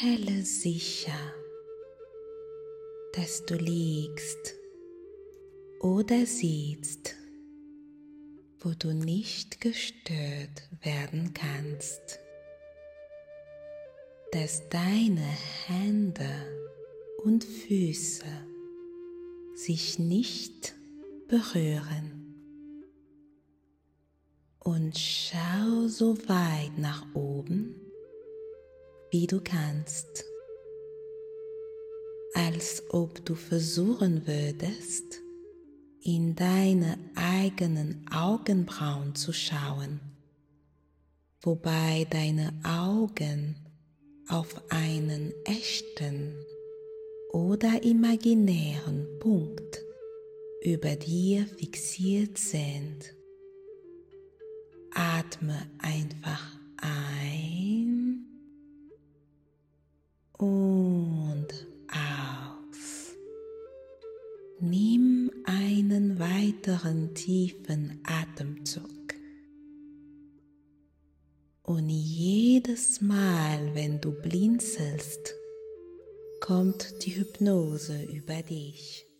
Stelle sicher, dass du liegst oder sitzt, wo du nicht gestört werden kannst, dass deine Hände und Füße sich nicht berühren. Und schau so weit nach oben, wie du kannst, als ob du versuchen würdest, in deine eigenen Augenbrauen zu schauen, wobei deine Augen auf einen echten oder imaginären Punkt über dir fixiert sind. Atme einfach ein und aus. Nimm einen weiteren tiefen Atemzug. Und jedes Mal, wenn du blinzelst, kommt die Hypnose über dich.